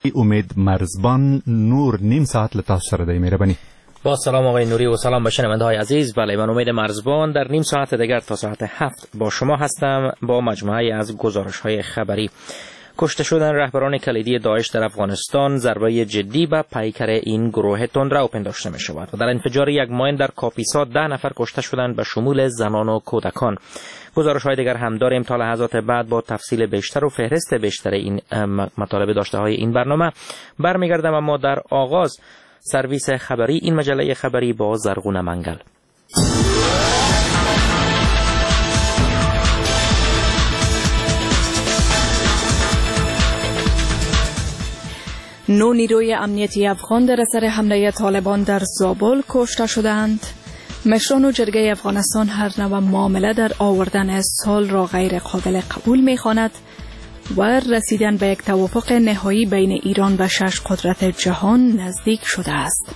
امید مرزبان نور نیم ساعت لطاف سره دی مهربانی. با سلام آقای نوری و سلام به شنونده‌های عزیز. بله، من امید مرزبان در نیم ساعت دیگر تا ساعت 7 با شما هستم با مجموعه از گزارش‌های خبری. کشته شدن رهبران کلیدی داعش در افغانستان ضربه جدی به پیکر این گروه تندرو پنداشته می شود و در انفجار یک ماین در کاپیسا 10 نفر کشته شدند به شمول زنان و کودکان. گزارش‌های دیگر هم داریم تا لحظات بعد با تفصیل بیشتر و فهرست بیشتر این مطالب داشته های این برنامه برمیگردم. اما در آغاز سرویس خبری این مجله خبری با زرغون منگل. نو نیروی امنیتی افغان در اثر حمله طالبان در زابل کشته شدند. مشران و جرگه افغانستان هر نوع معامله در آوردن سال را غیر قابل قبول می‌خواند و رسیدن به یک توافق نهایی بین ایران و 6 قدرت جهان نزدیک شده است.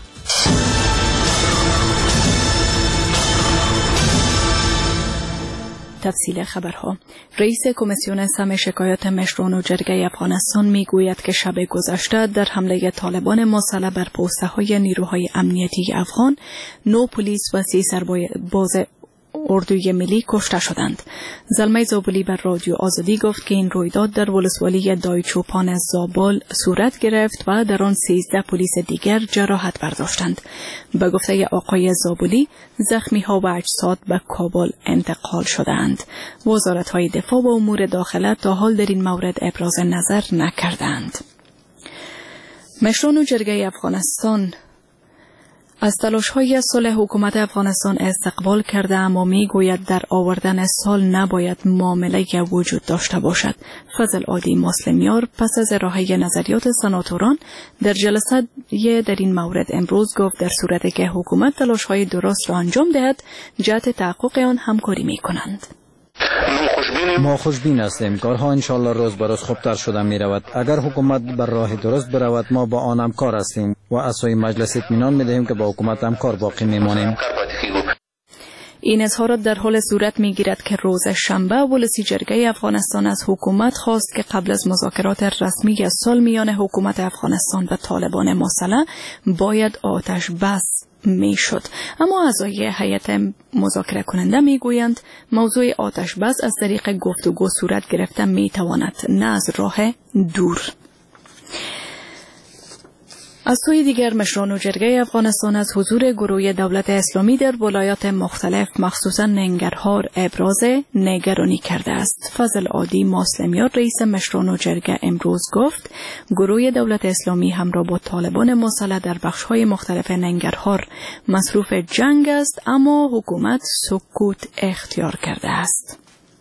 تفصیل خبرها. رئیس کمیسیون سم شکایات مشران و جرگه افغانستان میگوید که شب گذشته در حمله طالبان مسلح بر پوسته‌های نیروهای امنیتی افغان 9 پلیس و 30 سرباز اردوی ملی کشته شدند. زلمه زابلی بر رادیو آزادی گفت که این رویداد در ولسوالی دایچوپان زابل صورت گرفت و در آن 13 پلیس دیگر جراحت برداشتند. به گفته آقای زابلی زخمی‌ها و اجساد به کابل انتقال شدند. وزارت‌های دفاع و امور داخله تا حال در این مورد ابراز نظر نکردند. مشران و جرگه افغانستان از تلاش‌های صلح حکومت افغانستان استقبال کرده، اما می‌گوید در آوردن سال نباید معامله وجود داشته باشد. فضل عادی مسلمیار پس از ارائه نظریات سناتوران در جلسه در این مورد امروز گفت در صورتی که حکومت تلاش‌های درست را انجام دهد جهت تحقق آن همکاری می‌کنند. ما خوشبین هستیم. کارها انشالله روز به روز خوبتر شده می رود. اگر حکومت بر راه درست برود ما با آن همکار هستیم و اسای مجلس اطمینان می دهیم که با حکومت همکار باقی می مانیم. این اظهارات در حال صورت می گیرد که روز شنبه ولسی جرگه افغانستان از حکومت خواست که قبل از مذاکرات رسمی سال میان حکومت افغانستان و طالبان مسلح باید آتش بس می شد. اما اعضای هیئت مذاکره کننده می گویند موضوع آتش بس از طریق گفتگو صورت گرفته می تواند، نه از راه دور. از سوی دیگر مشران و جرگه افغانستان از حضور گروه دولت اسلامی در ولایات مختلف مخصوصا ننگرهار ابراز نگرانی کرده است. فضل عادی مسلمیار رئیس مشران و جرگه امروز گفت گروه دولت اسلامی همراه با طالبان مسلح در بخش‌های مختلف ننگرهار مصروف جنگ است، اما حکومت سکوت اختیار کرده است.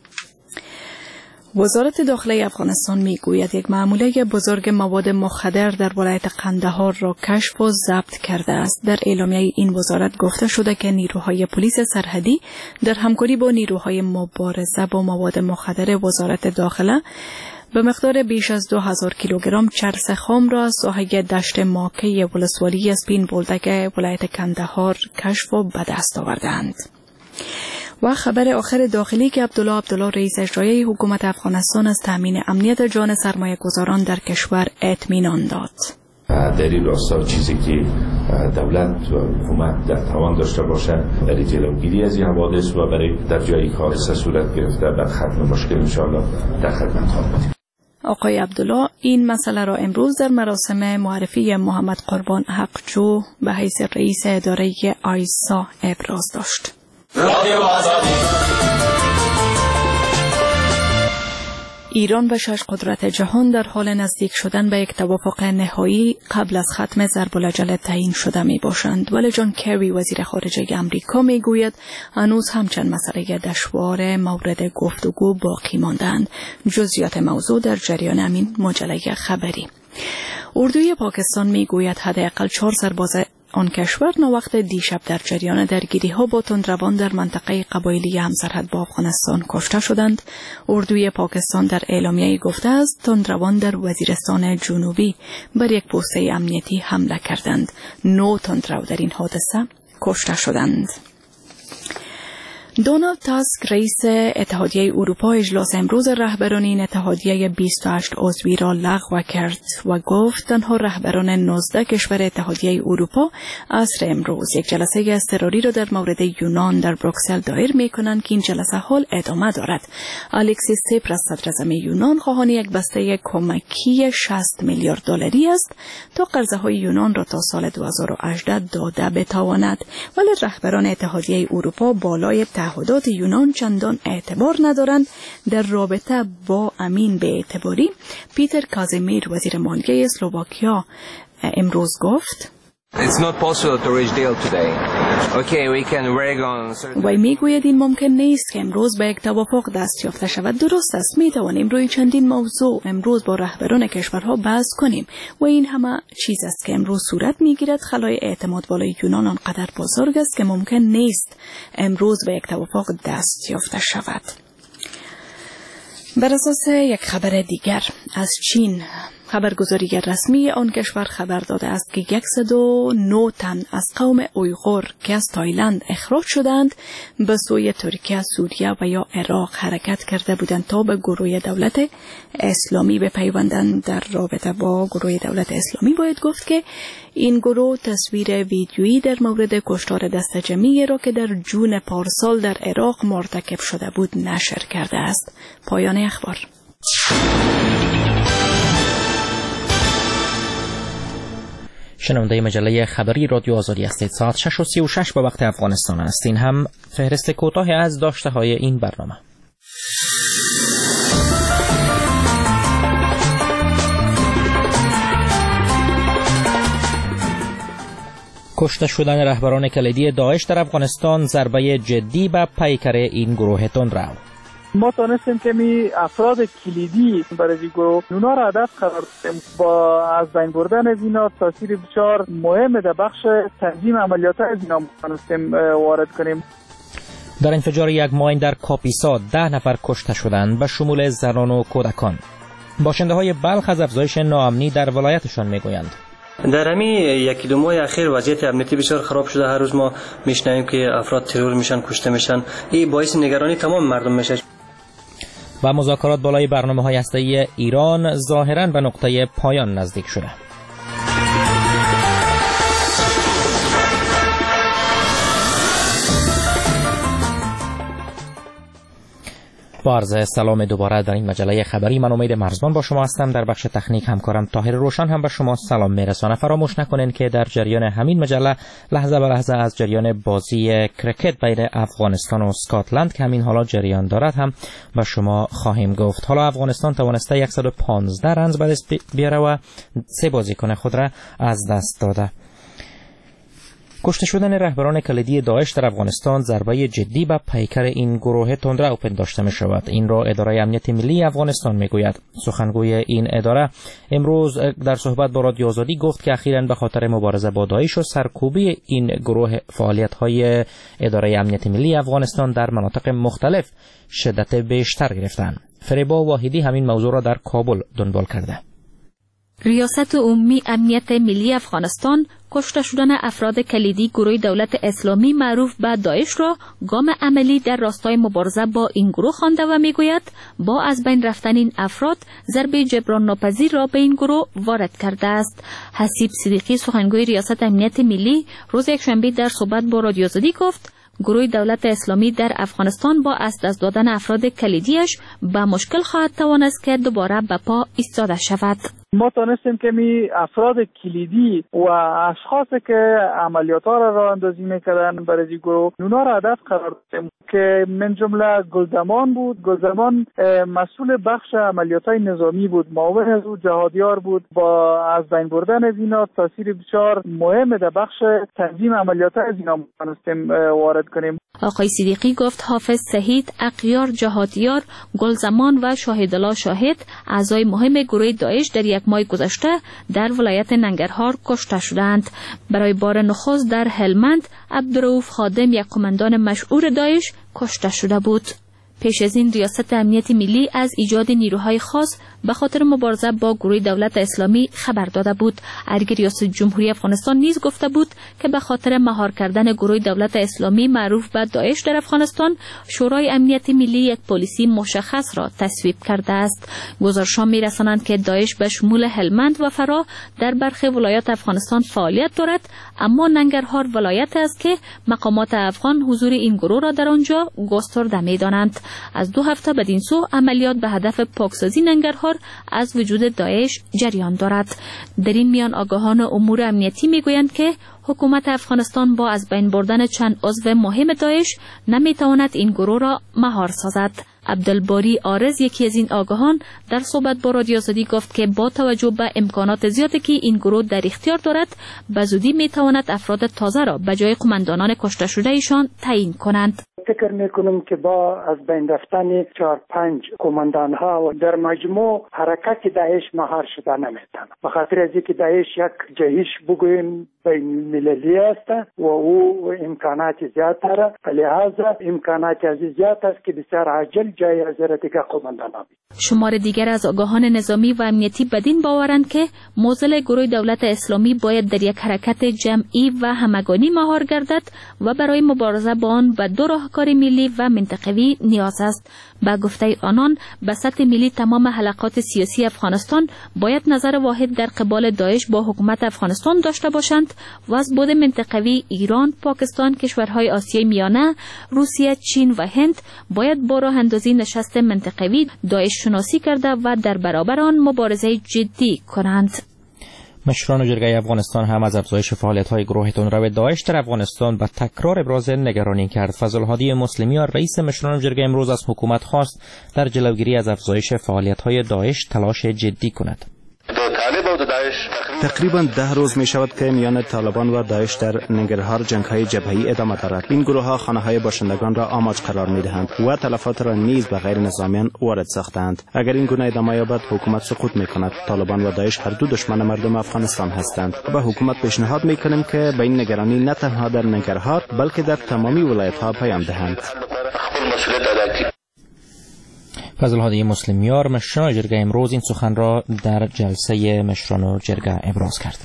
وزارت داخلی افغانستان میگوید یک ماموله بزرگ مواد مخدر در ولایت قندهار را کشف و ضبط کرده است. در اعلامیه این وزارت گفته شده که نیروهای پلیس سرحدی در همکاری با نیروهای مبارزه با مواد مخدر وزارت داخله به مقدار بیش از 2000 کیلوگرم چرس خام را از ساحه دشت ماکه ولسوالی اسپین بولدک ولایت قندهار کشف و به دست آوردند. و خبر آخر داخلی که عبدالله رئیس اجرایی حکومت افغانستان از تامین امنیت جان سرمایه گذاران در کشور اطمینان داد. در این راستا چیزی که دولت و حکومت در توان داشته باشد برای جلوگیری از این حوادث و برای در جایی که صورت گرفته بر ختم مشکل انشاءالله در خدمت خواهیم بود. آقای عبدالله این مسئله را امروز در مراسم معرفی محمد قربان حقجو به حیث رئیس اداره آیسا ابراز داشت. ایران و 6 قدرت جهان در حال نزدیک شدن به یک توافق نهایی قبل از ختم ضرب‌العجل تعیین شده می باشند. ولی جان کری وزیر خارجه آمریکا می گوید هنوز همچند مسئله دشوار مورد گفتگو باقی ماندند. جزئیات موضوع در جریان همین مجله خبری. اردوی پاکستان می گوید حداقل 4 سرباز آن کشور نوقت دیشب در جریان درگیری‌ها با تندروان در منطقه قبایلی همسرحد با افغانستان کشته شدند. اردوی پاکستان در اعلامیه گفته است تندروان در وزیرستان جنوبی بر یک پوسته امنیتی حمله کردند. 9 تندرو در این حادثه کشته شدند. دونالد تاسک رئیس اتحادیه اروپا اجلاس امروز رهبران این اتحادیه 28 عضوی را لغو کرد و گفت تنها رهبران 19 کشور اتحادیه اروپا عصر امروز یک جلسه اضطراری را در مورد یونان در بروکسل دایر می‌کنند که این جلسه حال ادامه دارد. الکسیس سیپراس صدراعظم یونان خواهان یک بسته کمکی 60 میلیارد دلاری است تا قرضه‌های یونان را تا سال 2018 داده بتواند، ولی رهبران اتحادیه اروپا بالای تعهدات یونان چندان اعتبار ندارند. در رابطه با امین به اعتباری پیتر کازیمیر وزیر مالیه اسلوواکیا امروز گفت وی میگوید این ممکن نیست که امروز به یک توافق دست یافته شود. درست است، میتوانیم روی چندین موضوع امروز با رهبران کشورها بحث کنیم و این همه چیز است که امروز صورت میگیرد. خلای اعتماد بالای یونان آنقدر بزرگ است که ممکن نیست امروز به یک توافق دست یافته شود. بر اساس یک خبر دیگر از چین، خبرگزاری رسمی آن کشور خبر داده است که 109 تن از قوم اویغور که از تایلند اخراج شدند به سوی ترکیه، سوریه و یا عراق حرکت کرده بودند تا به گروه دولت اسلامی بپیوندند. در رابطه با گروه دولت اسلامی باید گفت که این گروه تصویر ویدیویی در مورد کشتار دسته جمعی را که در جون پارسال در عراق مرتکب شده بود نشر کرده است. پایان اخبار. شنونده مجله خبری رادیو آزادی هستید. ساعت 6:36 به وقت افغانستان است. این هم فهرست کوتاه از داشته های این برنامه. کشته شدن رهبران کلیدی داعش در افغانستان ضربه جدی به پیکر این گروه تندرو. ما تانستیم که می افراد کلیدی برای این گروه اونا را هدف قرار دادیم. با از بین بردن از اینا تاثیر بسیار مهم در بخش تنظیم عملیات از اینا تانستیم وارد کنیم. در انفجار یک ماین در کاپیسا 10 نفر کشته شدند به شمول زنان و کودکان. باشنده های بلخ از افزایش ناامنی در ولایتشان میگویند. در همین یکی دو ماه اخیر وضعیت امنیتی بسیار خراب شده. هر روز ما میشنویم که افراد ترور میشن، کشته میشن. این باعث نگرانی تمام مردم میشه. و مذاکرات بالای برنامه‌های هسته‌ای ایران ظاهراً به نقطه پایان نزدیک شده. با عرض سلام دوباره در این مجله خبری، من امید مرزبان با شما هستم. در بخش تکنیک همکارم طاهر روشن هم به شما سلام میرسانه. فراموش نکنین که در جریان همین مجله لحظه به لحظه از جریان بازی کرکت بین افغانستان و اسکاتلند که همین حالا جریان دارد هم به شما خواهیم گفت. حالا افغانستان توانسته 115 رنز به دست بیاره و 3 بازیکن خود را از دست داده. کشته شدن رهبران کلیدی داعش در افغانستان ضربه جدی به پیکر این گروه تندرو پنداشته می شود. این را اداره امنیت ملی افغانستان می گوید. سخنگوی این اداره امروز در صحبت با رادیو آزادی گفت که اخیراً به خاطر مبارزه با داعش و سرکوبی این گروه فعالیت‌های اداره امنیت ملی افغانستان در مناطق مختلف شدت بیشتر گرفتند. فریبا واحدی همین موضوع را در کابل دنبال کرده. ریاست عمومی امنیت ملی افغانستان کشته شدن افراد کلیدی گروه دولت اسلامی معروف به داعش را گام عملی در راستای مبارزه با این گروه خوانده و میگوید با از بین رفتن این افراد ضربه جبران ناپذیر را به این گروه وارد کرده است. حسیب صدیقی سخنگوی ریاست امنیت ملی روز یکشنبه در صحبت با رادیو آزادی گفت گروه دولت اسلامی در افغانستان با از دست دادن افراد کلیدیش به مشکل خواهد توانست که دوباره به پا ایستاده شود. ما تانستیم که می افراد کلیدی و اشخاصی که عملیات ها را راه اندازی میکردن برای این گروه اونا را هدف قرار دادیم که من جمله گلزمان بود. گلزمان مسئول بخش عملیات های نظامی بود، معاون از او جهادیار بود. با از بین بردن از اینا تاثیر بسیار مهم در بخش تنظیم عملیات از اینا تانستیم وارد کنیم. آقای صدیقی گفت حافظ سهید، اقیار جهادیار، گلزمان و شاهدالله شاهد اعضای مهم گروه داعش در یک ماه گذشته در ولایت ننگرهار کشته شدند. برای بار نخست در هلمند عبدالرؤوف خادم یک قماندان مشهور داعش کشته شده بود. پیش از این ریاست امنیت ملی از ایجاد نیروهای خاص به خاطر مبارزه با گروه دولت اسلامی خبر داده بود. ارگ ریاست جمهوری افغانستان نیز گفته بود که به خاطر مهار کردن گروه دولت اسلامی معروف به داعش در افغانستان، شورای امنیت ملی یک پلیسی مشخص را تصویب کرده است. گزارش‌ها می‌رسانند که داعش به شمول هلمند و فرا در برخی ولایات افغانستان فعالیت دارد، اما ننگرهار ولایت است که مقامات افغان حضور این گروه را در آنجا گسترده می‌دانند. از 2 هفته بدین سو عملیات به هدف پاکسازی ننگرهار از وجود داعش جریان دارد. در این میان آگاهان امور امنیتی میگویند که حکومت افغانستان با از بین بردن چند عضو مهم داعش نمیتواند این گروه را مهار سازد. عبدالباری آرز، یکی از این آگاهان، در صحبت با رادیو آزادی گفت که با توجه به امکانات زیادی که این گروه در اختیار دارد، به زودی میتواند افراد تازه را به جای قماندانان کشته شده ایشان تعیین کنند. فکر میکنم که با از بین رفتن 4-5 قماندان ها در مجموع حرکت داعش مهار شده نمیتونه، به خاطر از اینکه داعش یک جهش بگوییم بین المللی است و او امکانات زیاد داره، لہذا امکانات زیاد است که بسیار عاجل جای از دیگر قماندان ها. شمار دیگر از آگاهان نظامی و امنیتی بدین باورند که موزل گروه دولت اسلامی باید در یک حرکت جمعی و همگانی مهار گردد و برای مبارزه با آن به 2 راهکار ملی و منطقوی نیاز است. با گفته آنان به سطح ملی تمام حلقات سیاسی افغانستان باید نظر واحد در قبال داعش با حکومت افغانستان داشته باشند و از بعد منطقوی ایران، پاکستان، کشورهای آسیای میانه، روسیه، چین و هند باید با راه اندازی نشست منطقوی داعش شناسی کرده و در برابر آن مبارزه جدی کنند. مشران جرگه افغانستان هم از افزایش فعالیت‌های گروه تندرو داعش در افغانستان به تکرار ابراز نگرانی کرد. فضل‌الهادی مسلمیان، رئیس مشران جرگه، امروز از حکومت خواست در جلوگیری از افزایش فعالیت‌های داعش تلاش جدی کند. تقریبا 10 روز می شود که میان طالبان و داعش در ننگرهار جنگ‌های جبهه‌ای ادامه دارد. این گروه‌ها خانه‌های باشندگان را آماج قرار می‌دهند و تلفات را نیز به غیر نظامیان وارد ساختند. اگر این گونه ادامه یابد، حکومت سقوط می‌کند. طالبان و داعش هر دو دشمن مردم افغانستان هستند. به حکومت پیشنهاد می‌کنیم که به این نگرانی نه تنها در ننگرهار بلکه در تمامی ولایت‌ها پیام دهند. فضل‌الهادی مسلمیار، مشران جرگه، امروز این سخن را در جلسه مشران جرگه ابراز کرد.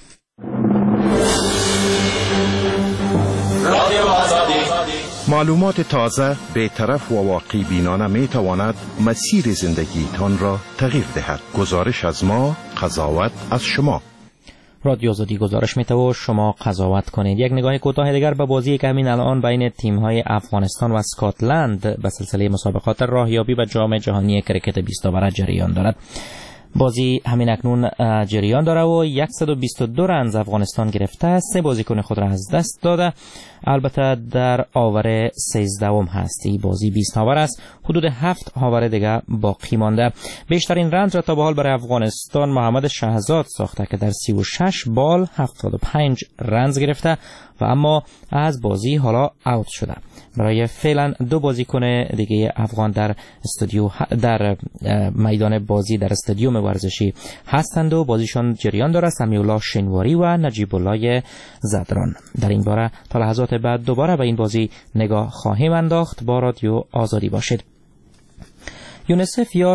معلومات تازه، بی‌طرف و واقعی بینانه می تواند مسیر زندگیتان را تغییر دهد. گزارش از ما، قضاوت از شما. رادیو آزادی گزارش می‌تواند شما قضاوت کنید. یک نگاه کوتاه دیگر به بازی که همین الان بین تیم‌های افغانستان و اسکاتلند به سلسله مسابقات راهیابی به جام جهانی کریکت 20 اوور جریان دارد. بازی همین اکنون جریان داره و 122 رنز افغانستان گرفته، 3 بازیکن خود را از دست داده. البته در آور 13ام هست. این بازی 20 اوور است. حدود 7 اوور دیگه باقی مانده. بیشترین رنز را تا به حال برای افغانستان محمد شهزاد ساخته که در 36 بال 75 رنز گرفته و اما از بازی حالا اوت شده. برای فعلا 2 بازیکن دیگه افغان در در میدان بازی در استادیوم ورزشی هستند و بازیشون جریان داره. سمیعالله شنواری و نجیب الله زدران. در این باره تا لحظات بعد دوباره به این بازی نگاه خواهیم انداخت. با رادیو آزادی باشید. یونیسف یا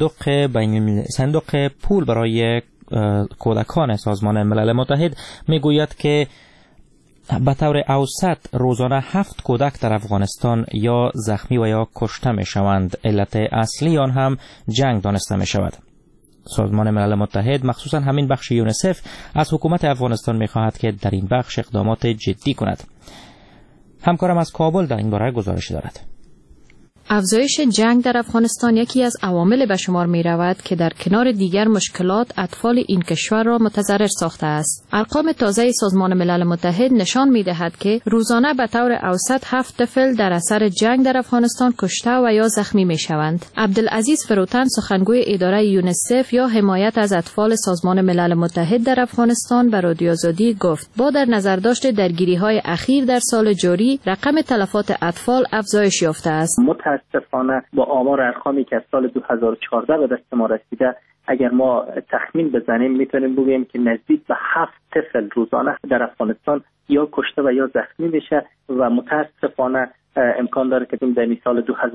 صندوق پول برای کودکان سازمان ملل متحد میگوید که به طور اوسط روزانه 7 کودک در افغانستان یا زخمی و یا کشته می شوند. علت اصلی آن هم جنگ دانسته می شود. سازمان ملل متحد مخصوصا همین بخش یونیسف از حکومت افغانستان می خواهد که در این بخش اقدامات جدی کند. همکارم از کابل در این باره گزارش دارد. افزایش جنگ در افغانستان یکی از عوامل به شمار می رود که در کنار دیگر مشکلات اطفال این کشور را متضرر ساخته است. ارقام تازه سازمان ملل متحد نشان می دهد که روزانه به طور اوسط 7 طفل در اثر جنگ در افغانستان کشته و یا زخمی می شوند. عبدالعزیز فروتن، سخنگوی اداره یونیسف یا حمایت از اطفال سازمان ملل متحد در افغانستان، به رادیو آزادی گفت با در نظر داشت درگیری‌های اخیر در سال جاری رقم تلفات اطفال افزایش یافته است. متاسفانه با آمار ارقامی که از سال 2014 به دست ما رسیده، اگر ما تخمین بزنیم میتونیم بگوییم که نزدیک به 7 طفل روزانه در افغانستان یا کشته و یا زخمی میشه و متاسفانه امکان داره که در سال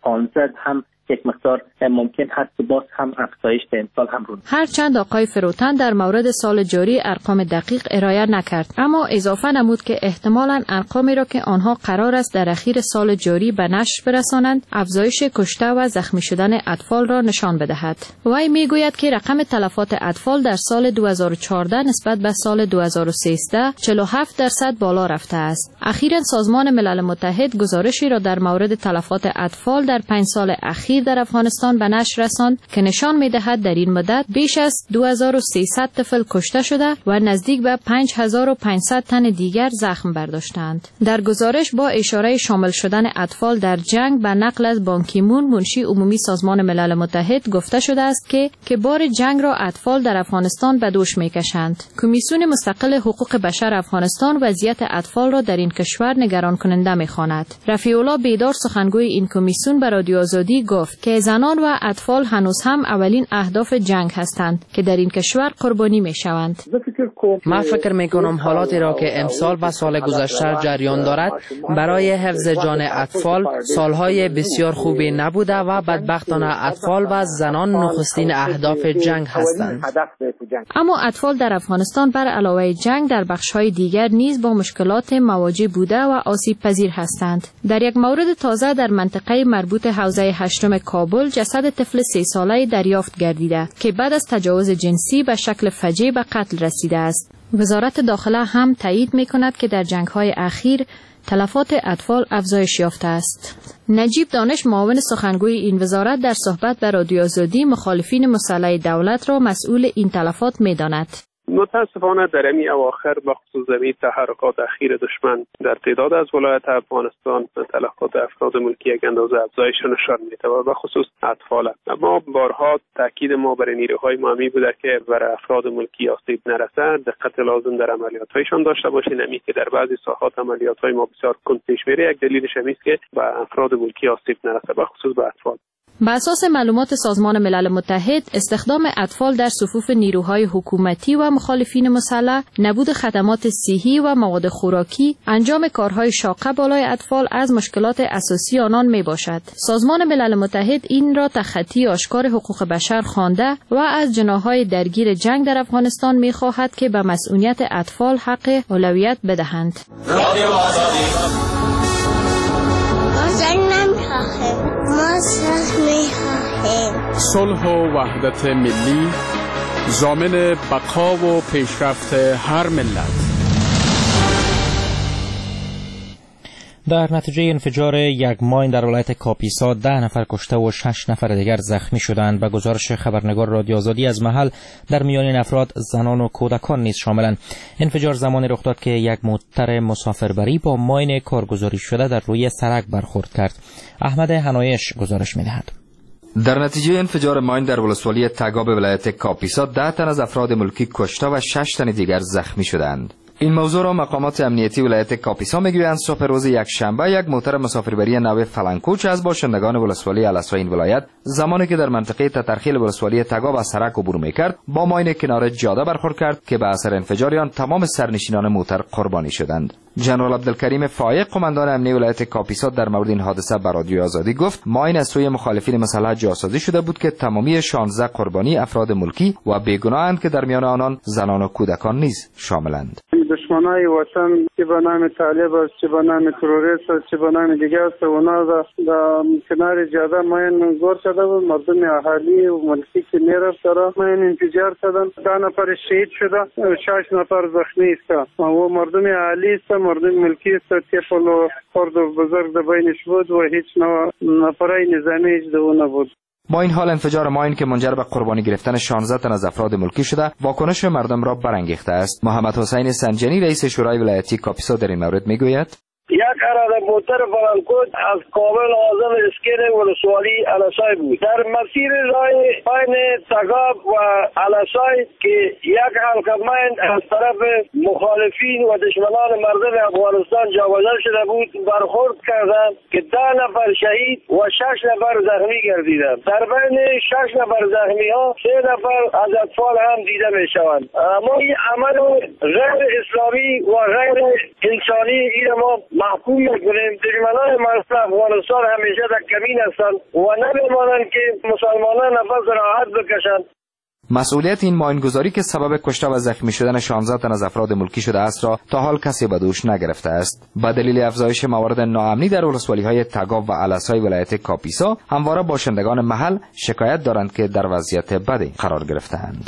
15 هم یک مقدار ممکن هست که باز هم افزایش به امسال هم رو. هرچند آقای فروتن در مورد سال جاری ارقام دقیق ارائه نکرد، اما اضافه نمود که احتمالاً ارقامی را که آنها قرار است در اخیر سال جاری به نشر برسانند افزایش کشته و زخمی شدن اطفال را نشان بدهد. وی میگوید که رقم تلفات اطفال در سال 2014 نسبت به سال 2013 47% بالا رفته است. اخیراً سازمان ملل متحد گزارشی را در مورد تلفات اطفال در 5 سال اخیر در افغانستان به نشر رساند که نشان می‌دهد در این مدت بیش از 2300 طفل کشته شده و نزدیک به 5500 تن دیگر زخم برداشتند. در گزارش با اشاره شامل شدن اطفال در جنگ به نقل از بان کی مون منشی عمومی سازمان ملل متحد گفته شده است که بار جنگ را اطفال در افغانستان به دوش می‌کشند. کمیسیون مستقل حقوق بشر افغانستان وضعیت اطفال را در این کشور نگران کننده می‌خواند. رفیع الله بیدار سخنگوی این کمیسیون به رادیو آزادی گفت که زنان و اطفال هنوز هم اولین اهداف جنگ هستند که در این کشور قربانی می‌شوند. من فکر می‌کنم حالاتی را که امسال و سال گذشته جریان دارد برای حفظ جان اطفال سالهای بسیار خوبی نبوده و بدبختانه اطفال و زنان نخستین اهداف جنگ هستند. اما اطفال در افغانستان بر علاوه جنگ در بخش‌های دیگر نیز با مشکلات مواجه بوده و آسیب پذیر هستند. در یک مورد تازه در منطقه مربوط حوزه 8 کابل جسد طفل 3 ساله دریافت گردیده که بعد از تجاوز جنسی به شکل فجیع به قتل رسیده است. وزارت داخله هم تایید می‌کند که در جنگ‌های اخیر تلفات اطفال افزایش یافته است. نجیب دانش معاون سخنگوی این وزارت در صحبت با رادیو آزادی مخالفین مسلح دولت را مسئول این تلفات می‌داند. متاسفانه در این اواخر بخصوص زمین تحرکات اخیر دشمن در تعداد از ولایت افغانستان تلفات افراد ملکی یک اندازه افزایش نشان میده و به خصوص اطفال. اما بارها تاکید ما برای نیروهای مامی بوده که برای افراد ملکی آسیب نرسه دقت لازم در عملیات‌هایشان داشته باشین. همین که در بعضی ساحات عملیات‌های ما بسیار کند پیش میره، یک دلیلش همین است که به افراد ملکی آسیب نرسه به خصوص به اطفال. بر اساس معلومات سازمان ملل متحد، استخدام اطفال در صفوف نیروهای حکومتی و مخالفین مسلح، نبود خدمات صحی و مواد خوراکی، انجام کارهای شاقه بالای اطفال از مشکلات اساسی آنان می باشد. سازمان ملل متحد این را تخطی آشکار حقوق بشر خوانده و از جناح‌های درگیر جنگ در افغانستان می خواهد که به مسئولیت اطفال حق اولویت بدهند. صلح و وحدت ملی ضامن بقا و پیشرفت هر ملت. در نتیجه انفجار یک ماین در ولایت کاپیسا 10 نفر کشته و 6 نفر دیگر زخمی شدند. به گزارش خبرنگار رادیو آزادی از محل، در میان این افراد زنان و کودکان نیز شاملند. انفجار زمانی رخ داد که یک موتر مسافربری با ماین کارگزاری شده در روی سرک برخورد کرد. احمد حنایش گزارش می‌دهد. در نتیجه انفجار ماین در ولسوالی تگاب ولایت کاپیسا 10 تن از افراد ملکی کشته و 6 تن دیگر زخمی شدند. این موضوع را مقامات امنیتی ولایت کاپیسا میگویند صبح روز یک شنبه یک موتر مسافربری نوع فلنکوچ از باشندگان ولسوالی الاسا این ولایت زمانی که در منطقه تترخیل ولسوالی تگاب از سرک عبور میکرد با ماین کنار جاده برخورد کرد که به اثر انفجار آن تمام سرنشینان موتر قربانی شدند. جنرال عبدالکریم فایق قماندان امنیتی ولایت کاپیسا در مورد این حادثه به رادیو آزادی گفت ماین از سوی مخالفین مسلح جاسازی شده بود که تمامی 16 قربانی افراد ملکی و بیگناهند که در میان آنان زنان و کودکان نیز شاملند. دشمنای وطن که به نام طالب است، که به نام تروریست است، که به نام دیگه است، اونا در کنار جاده ماین گور شده بود. مردم اهالی و ملکی که میرفت را ماین انفجار شدن. 10 نفر شهید شده، 6 نفر زخمی است. و مردم اهالی است، مردم ملکی است، طفل و خرد و بزرگ در بینش بود و هیچ نفرای نظامی هیچ دو نبود. با این حال انفجار ماین که منجر به قربانی گرفتن 16 تن از افراد ملکی شده واکنش مردم را برانگیخته است. محمد حسین سنجنی رئیس شورای ولایتی کاپیسا در این مورد میگوید یک عرض موتر فلنکوچ از کابل آزم اسکین ولسوالی الاسای بود در مسیر راه بین تگاب و الاسای که یک حلقه ماین از طرف مخالفین و دشمنان مردم افغانستان جابجا شده بود برخورد کردند که 10 نفر شهید و 6 نفر زخمی گردیدند. در بین 6 نفر زخمی ها 3 نفر از اطفال هم دیده می شوند. اما این عمل غیر اسلامی و غیر انسانی این ما محکوم میکنیم. دشمنان ما افغانستان همیشه در کمین هستند و نمیمانند که مسلمانان نفس راحت بکشند. مسئولیت این ماینگذاری که سبب کشته و زخمی شدن 16 تن از افراد ملکی شده است را تا حال کسی به دوش نگرفته است. به دلیل افزایش موارد ناامنی در ولسوالی‌های تگاب و علسای ولایت کاپیسا، همواره باشندگان محل شکایت دارند که در وضعیت بدی قرار گرفته‌اند.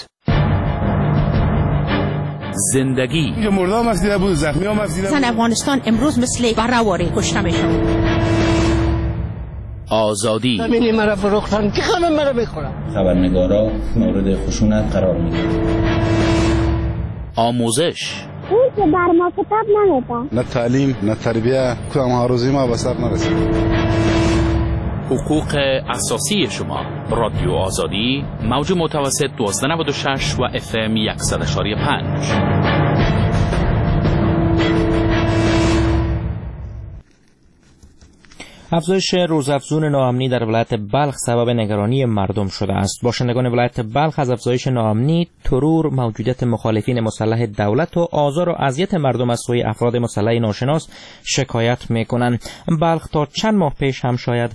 زندگی مردم مسیده بود، زخمی هم مسیده بود. زن افغانستان امروز مثل برهواری کشته میشن. آزادی ببینی مرا فروختن که همه مرا بخورن. خبرنگارا مورد خشونت قرار میگیرن. آموزش اون که بر ما کتاب نمیده. نه تعلیم نه تربیه که ما روزی ما به سر نرسید. حقوق اساسی شما. رادیو آزادی، موج متوسط 1296 و FM 100.5. افزایش روزافزون ناامنی در ولایت بلخ سبب نگرانی مردم شده است. باشندگان ولایت بلخ از افزایش ناامنی، ترور، موجودیت مخالفین مسلح دولت و آزار و اذیت مردم از سوی افراد مسلح ناشناس شکایت میکنند. بلخ تا چند ماه پیش هم شاید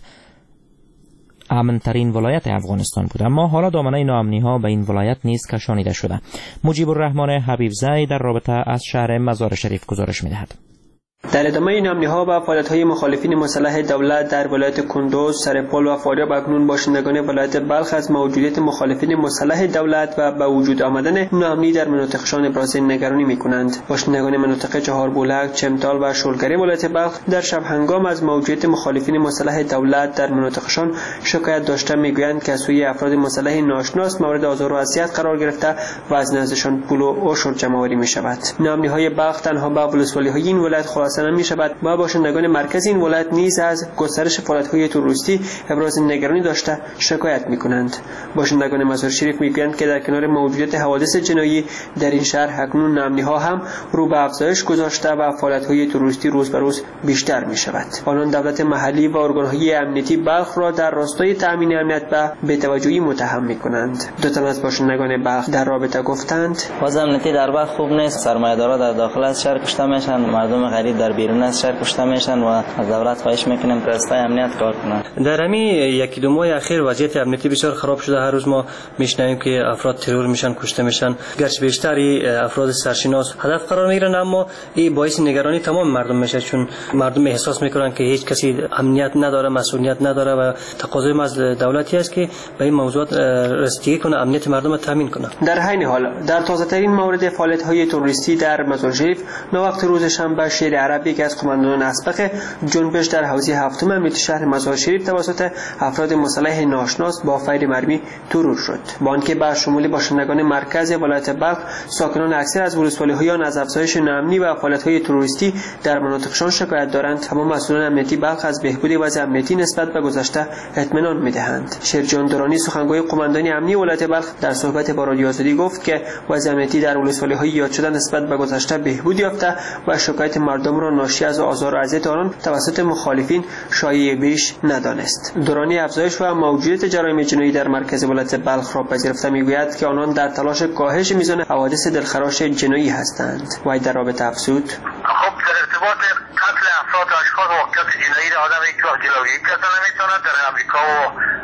امن‌ترین ولایت افغانستان بود، اما حالا دامنه ناامنی ها به این ولایت نیز کشانیده شده. مجیب الرحمن حبیبزی در رابطه از شهر مزار شریف گزارش می‌دهد. در ادامه ناامنی‌ها و فعالیت‌های مخالفین مسلح دولت در ولایت کندوز، سرپل و فاریاب اکنون باشندگان ولایت بلخ از موجودیت مخالفین مسلح دولت و به وجود آمدن ناامنی در مناطقشان ابراز نگرانی می‌کنند. باشندگان مناطق چهاربولک، چمتال و شلگری ولایت بلخ در شب هنگام از موجودیت مخالفین مسلح دولت در مناطقشان شکایت داشته می‌گویند که از سوی افراد مسلح ناشناس مورد آزار و اذیت قرار گرفته و از نزدشان پول و عشر جمع‌آوری می‌شود. ناامنی‌های بلخ تنها به ولسوالی‌های این ولایت خلاصه نمی‌شود و باشندگان مرکز این ولایت نیز از گسترش فعالیت‌های تروریستی ابراز نگرانی داشته شکایت می‌کنند. باشندگان مزار شریف می‌گویند که در کنار موجودیت حوادث جنایی در این شهر اکنون ناامنی‌ها هم رو به افزایش گذاشته و فعالیت‌های تروریستی روز به روز بیشتر می‌شود. آنان دولت محلی و ارگان‌های امنیتی بلخ را در راستای تأمین امنیت به بی‌توجهی متهم می‌کنند. دو تن از باشندگان بلخ در رابطه گفتند: وضع امنیتی در بلخ خوب نیست. سرمایه‌دارا در داخل از شهر کشته میشن، مردم غریب در بیرون از شهر کشته میشن و از دولت خواهش میکنیم که راستای امنیت کار کنند. در همین یکی دو ماه اخیر وضعیت امنیتی بسیار خراب شده. هر روز ما میشنویم که افراد ترور میشن، کشته میشن. گرچه بیشتری افراد سرشناس هدف قرار میگیرن، اما این باعث نگرانی تمام مردم میشه، چون مردم احساس میکنن که هیچ کسی امنیت نداره، مسئولیت نداره و تقاضای از دولتی است که به این موضوعات رسیدگی کنه، امنیت مردم را تامین کنه. در حین حال در تازه ترین مورد فعالیت های تروریستی در مزار شریف، نووقت روز شنبه شیر عربی که از قماندان اسبق جنبش در حوزه هفتم امنیت شهر مزار شریف توسط افراد مسلح ناشناس با فیر مرمی ترور شد. با آنکه بر شمول باشندگان مرکز ولایت بلخ، ساکنان اکثر از ولسوالی‌های آن از افزایش ناامنی و فعالیت‌های تروریستی در مناطقشان شکایت دارند، اما مسئولان امنیتی بلخ از بهبود وضع امنیتی نسبت به گذشته اطمینان می‌دهند. شیرجان درانی سخنگوی قماندان امنی ولایت بلخ در صحبت با رادیو آزادی گفت که وضع امنیتی در ولسوالی‌های یاد شده نسبت به گذشته بهبود یافته و شکایت مردم را ناشی از آزار و اذیت آنان توسط مخالفین شایعه بیش ندانست. درانی افزایش و موجودیت جرایم جنایی در مرکز ولایت بلخ را پذیرفته میگوید که آنان در تلاش کاهش میزان حوادث دلخراش جنایی هستند. و در رابطه افزود: خب در ارتباط قتل افراد و اشخاص واقعیت جنایی را آدم هیچ وقت جلوگیری کرده نمیتونه. در امریکا و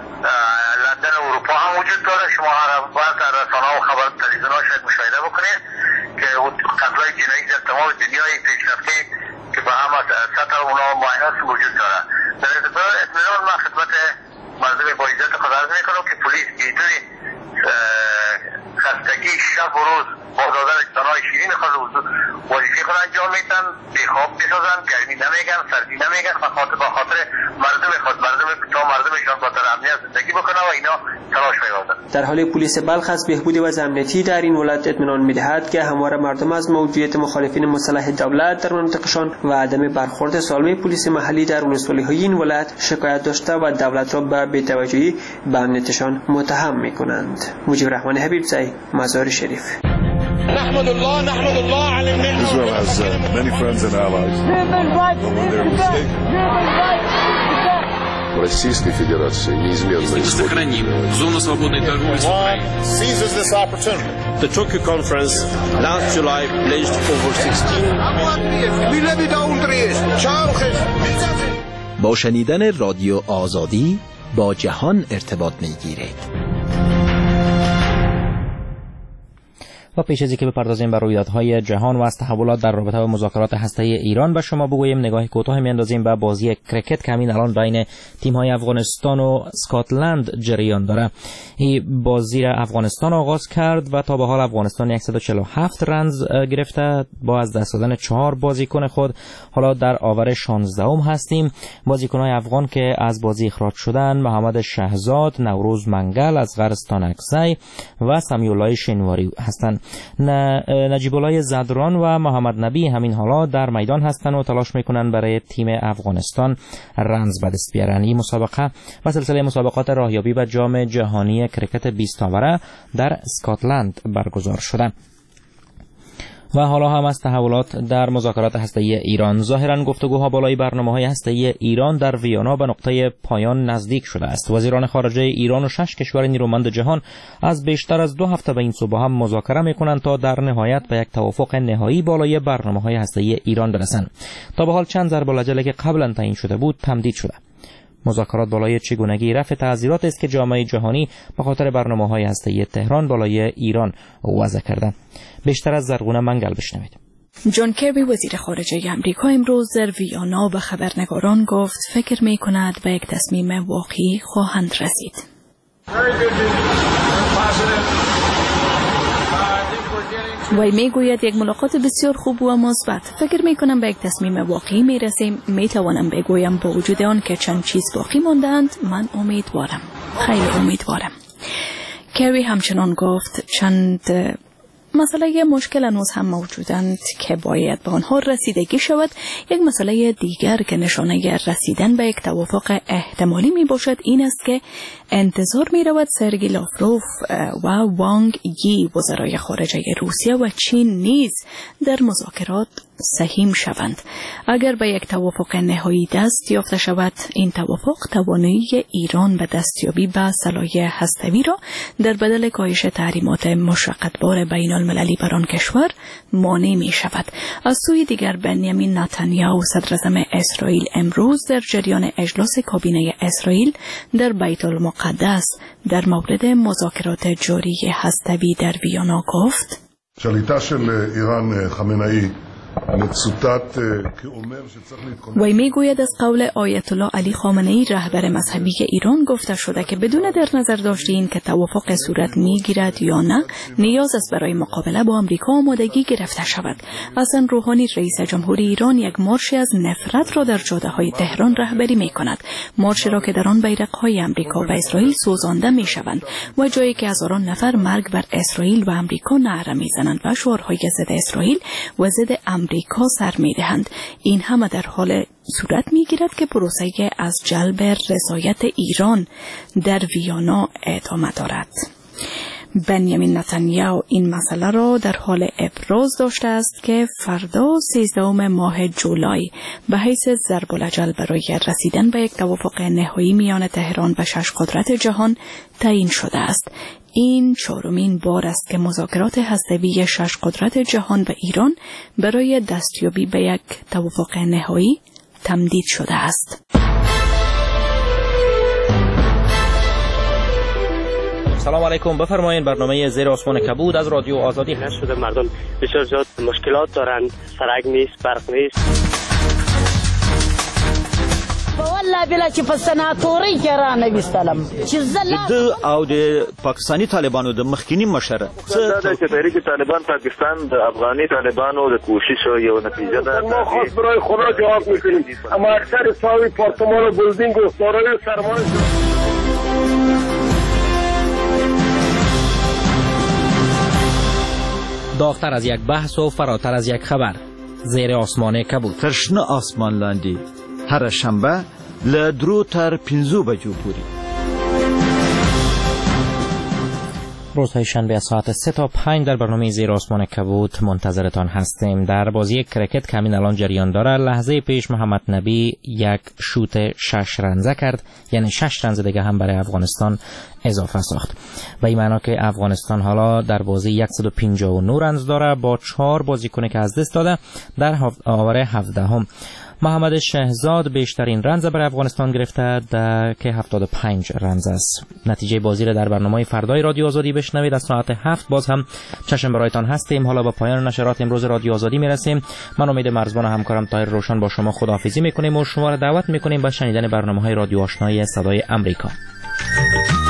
لندن و اروپا هم وجود داره. شما هر وقت در رسانه‌ها و خبر تلویزیون‌ها شاید مشاهده بکنید که قتل‌های جنایی در تمام دنیای پیشرفته که به هم از سطح اونا مایناس وجود داره. در ارتباط اطمینان من خدمت مردم با عزت خود عرض میکنم که پلیس بدون خستگی شب و روز با دادن اطلاعات شیرین خود وظیفه خود انجام میدن، بیخواب میسازن، گرمی نمیگن، سردی نمیگن، به خاطر مردم تا مردمشان با در امنیت زندگی بکنه و اینا تلاش می‌کنن. در حال پلیس بلخ از بهبود وضع امنیتی در این ولایت اطمینان می‌دهد که همواره مردم از موجودیت مخالفین مسلح دولت در مناطقشان و عدم برخورد سالم پلیس محلی در ولسوالی‌های این ولایت شکایت داشته و دولت را به بی‌توجهی به امنیتشان متهم می‌کنند. مجیب الرحمن حبیبزی، مزار شریف. نحمد الله على النعمة. Israel has many friends and allies. Российской Федерации неизменно сохраним зону свободной торговли с Украиной. The Tokyo Conference last July pledged over 16 با شنیدن رادیو آزادی با جهان ارتباط می‌گیرید. و پیش از اینکه بپردازیم بر رویدادهای جهان و از تحولات در رابطه با مذاکرات هسته‌ای ایران به شما بگوییم، نگاه کوتاه میاندازیم به بازی کرکت که همین الان بین تیم‌های افغانستان و اسکاتلند جریان داره. این بازی را افغانستان آغاز کرد و تا به حال افغانستان 147 رنز گرفته با از دست دادن 4 بازیکن خود. حالا در آور 16ام هستیم. بازیکن‌های افغان که از بازی اخراج شدن محمد شهزاد، نوروز منگل، اصغر استانکزی و سمیع‌الله شنواری هستند. نجیب الله زدران و محمد نبی همین حالا در میدان هستند و تلاش میکنن برای تیم افغانستان رنز به دست بیارن. این مسابقه و سلسله مسابقات راهیابی به جام جهانی کرکت 20 آوره در اسکاتلند برگزار شده. و حالا هم از تحولات در مذاکرات هسته‌ای ایران. ظاهراً گفتگوها بالای برنامه‌های هسته‌ای ایران در ویانا به نقطه پایان نزدیک شده است. وزیران خارجه ایران و 6 کشور نیرومند جهان از بیشتر از 2 هفته به این سو با هم مذاکره می‌کنند تا در نهایت به یک توافق نهایی بالای برنامه‌های هسته‌ای ایران برسند. تا به حال چند ضرب العجله که قبلا تعیین شده بود تمدید شده. مذاکرات بالای چگونگی رفع تعذیرات است که جامعه جهانی به خاطر برنامه‌های هسته‌ای تهران بالای ایران وضع کرده. بیشتر از زرغونه منگل بشنوید. جان کربی وزیر خارجه امریکا امروز در ویانا به خبرنگاران گفت فکر می‌کند به یک تصمیم واقعی خواهند رسید. وی میگوید یک ملاقات بسیار خوب و مثبت. فکر میکنم به یک تصمیم واقعی میرسیم. میتوانم بگویم با وجود آن که چند چیز باقی ماندند من امیدوارم، خیلی امیدوارم. کری همچنان گفت چند مسئله مشکل هنوز هم موجودند که باید به آنها رسیدگی شود. یک مسئله دیگر که نشانه رسیدن به یک توافق احتمالی می باشد این است که انتظار می رود سرگی لاوروف و وانگ یی وزرای خارجه روسیه و چین نیز در مذاکرات سهیم شوند. اگر به یک توافق نهایی دست یافته شود، این توافق توانایی ایران به دستیابی به سلاح هسته‌ای را در بدل کاهش تحریمات مشقتبار بین المللی بر آن کشور مانع می شود. از سوی دیگر بنیامین نتانیاهو صدر اعظم اسرائیل امروز در جریان اجلاس کابینه اسرائیل در بیت المقدس در مورد مذاکرات جاری هسته‌ای در ویانا گفت: שליטה של איראן خامنه‌ای وی میگوید از قول آیت الله علی خامنه‌ای رهبر مذهبی ایران گفته شده که بدون در نظر داشت این که توافق صورت میگیرد یا نه، نیاز است برای مقابله با آمریکا آمادگی گرفته شود. حسن روحانی رئیس جمهوری ایران یک مارشی از نفرت را در جاده‌های تهران رهبری میکند. مارشی را که در آن بیرق‌های آمریکا و اسرائیل سوزانده میشوند و جایی که هزاران نفر مرگ بر اسرائیل و آمریکا نعره میزنند و شعارهای ضد اسرائیل و ضد امریکا سر میدهند. این همه در حال صورت میگیرد که پروسه از جلب رضایت ایران در ویانا ادامه دارد. بنیامین نتانیاهو این مسئله را در حال ابراز داشته است که فردا 13 ماه جولای به حیث ضرب العجل برای رسیدن به یک توافق نهایی میان تهران و 6 قدرت جهان تعیین شده است. این 4مین بار است که مذاکرات هسته‌ای 6 قدرت جهان و ایران برای دستیابی به یک توافق نهایی تمدید شده است. سلام علیکم، بفرمایید. برنامه زیر آسمان کبود از رادیو آزادی هست. شده مردم بسیار زیاد مشکلات دارند، سرک نیست، برق نیست. والله بلا چې په سناتوري کې را نه وستلم چې د او د پاکستاني طالبانو د مخکینی مشره چې تحریک طالبان پاکستان د افغاني طالبانو د کوشش یو نتیجه ده. ما خاص برای خدا جواب میکنیم، اما اکثر ساوی پارتمان و بلدینگ و دارای سرمایه داغتر از یک بحث و فراتر از یک خبر، زیر آسمان کبود. ترشنه آسمان لاندی هر شنبه له 2 تر 5 بجو پورې. روزهای شنبه از ساعت 3 تا 5 در برنامه زیر آسمان کبود منتظرتان هستیم. در بازی کرکت که همین الان جریان داره، لحظه پیش محمد نبی یک شوت 6 رنزه کرد، یعنی 6 رنز دیگه هم برای افغانستان اضافه ساخت. به این معنی که افغانستان حالا در بازی 159 رنز داره با 4 بازیکن که از دست داده. در آوره 17 محمد شهزاد بیشترین رنز برای افغانستان گرفته که 75 رنز است. نتیجه بازی را در برنامه فردای رادیو آزادی بشنوید از ساعت 7. باز هم چشم برایتان هستیم. حالا با پایان نشرات امروز رادیو آزادی میرسیم. من امید مرزبان و همکارم طاهر روشن با شما خداحافظی میکنیم و شما را دعوت میکنیم به شنیدن برنامه‌های رادیو آشنای صدای امریکا.